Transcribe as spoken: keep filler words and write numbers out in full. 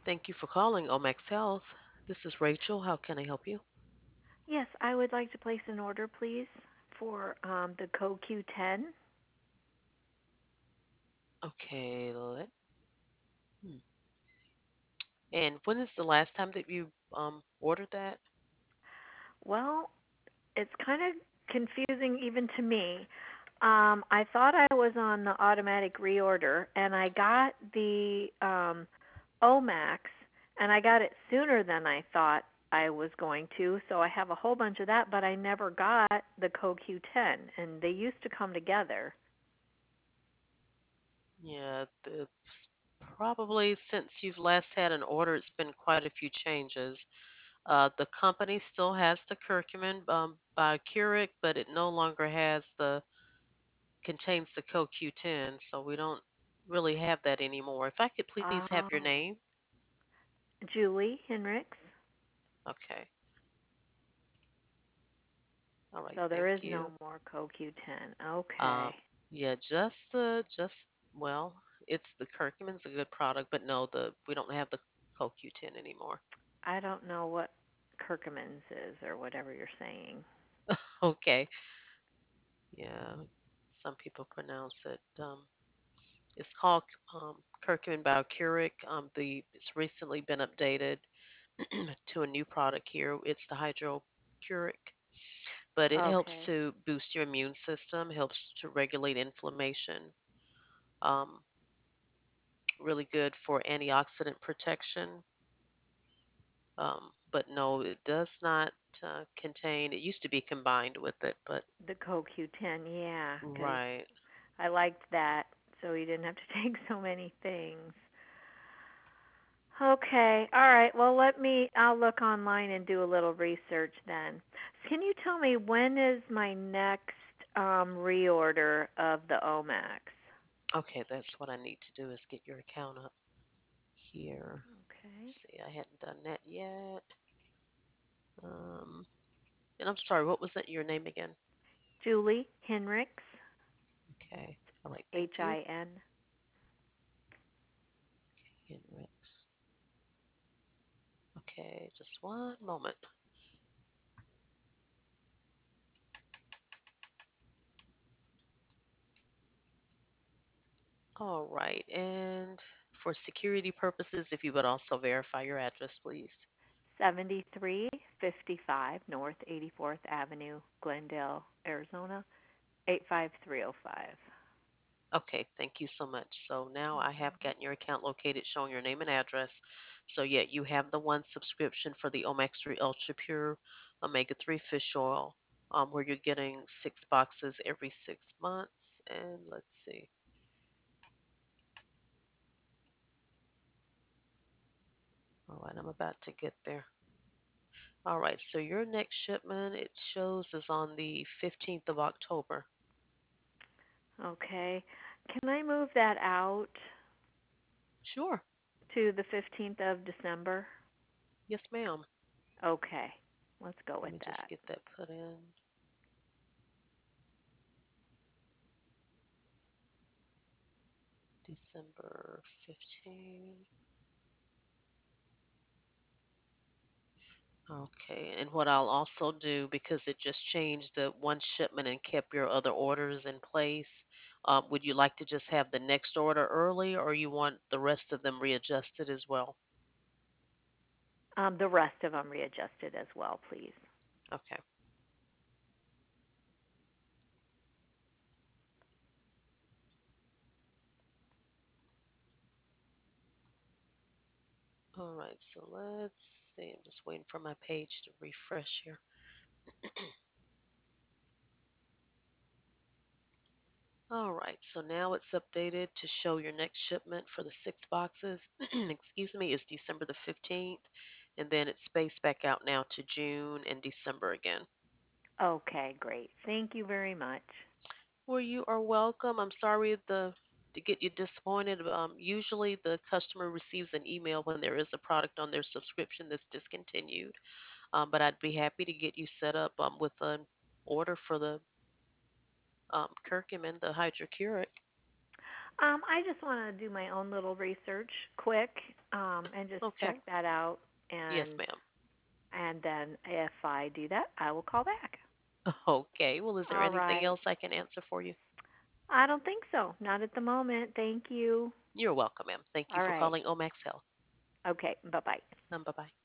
Thank you for calling Omax Health. This is Rachel. How can I help you? Yes, I would like to place an order, please, for um, the Co Q ten. Okay, let. hmm. And when is the last time that you um ordered that? Well, it's kind of confusing even to me. Um, I thought I was on the automatic reorder, and I got the um, O max, and I got it sooner than I thought I was going to. So I have a whole bunch of that, but I never got the Co Q ten, and they used to come together. Yeah, the, probably since you've last had an order, it's been quite a few changes. Uh, the company still has the curcumin um, by Keurig, but it no longer has the contains the co Q ten, so we don't really have that anymore. If I could please have your Oh, name. Julie Henricks. Okay. All right. So there is Thank no you. more Co Q ten. Um, Okay. yeah, just the just well, it's the curcumin's a good product, but no, the we don't have the co Q ten anymore. I don't know what Kirkman's is or whatever you're saying. Okay, yeah, some people pronounce it. Um, it's called um, curcumin biocuric. Um, the it's recently been updated to a new product here. It's the hydrocuric, but it helps Okay. to boost your immune system, helps to regulate inflammation. Um, really good for antioxidant protection. Um, but no, it does not uh, contain. It used to be combined with it, but The Co Q ten, yeah, because right. I liked that, so you didn't have to take so many things. Okay, all right. Well, let me. I'll look online and do a little research then. Can you tell me when is my next um, reorder of the O max? Okay, that's what I need to do is get your account up here. Okay. See, I hadn't done that yet. Um, and I'm sorry, what was that? Your name again? Julie Henricks, Okay. All right. Thank H you. I N. Henricks. Okay, just one moment. All right. And for security purposes, if you would also verify your address, please. seventy-three fifty-five North eighty-fourth Avenue, Glendale, Arizona, eight five three zero five. Okay, thank you so much. So now I have Okay. gotten your account located showing your name and address. So yeah, you have the one subscription for the Omax three Ultra Pure Omega three fish oil, um, where you're getting six boxes every six months. And let's see. All right, I'm about to get there. All right, so your next shipment, it shows, is on the fifteenth of October. Okay. Can I move that out Sure. to the fifteenth of December? Yes, ma'am. Okay. Let's go Let with me just that. get that put in. December fifteenth. Okay, and what I'll also do, because it just changed the one shipment and kept your other orders in place, uh, would you like to just have the next order early, or you want the rest of them readjusted as well? Um, the rest of them readjusted as well, please. Okay. All right, so let's see. I'm just waiting for my page to refresh here. All right, so now it's updated to show your next shipment for the six boxes, excuse me, is December the fifteenth, and then it's spaced back out now to June and December again. Okay, great. Thank you very much. Well, you are welcome. I'm sorry the to get you disappointed. Um, usually the customer receives an email when there is a product on their subscription that's discontinued. Um, but I'd be happy to get you set up um, with an order for the um, curcumin, the hydrocuric. Um, I just want to do my own little research quick, um, and just check Okay. that out, Yes, and ma'am. and then if I do that, I will call back. Okay. Well, is there All anything right. else I can answer for you? I don't think so. Not at the moment. Thank you. You're welcome, ma'am. Thank you All for right. calling Omax Health. Okay. Bye bye. Um, bye bye.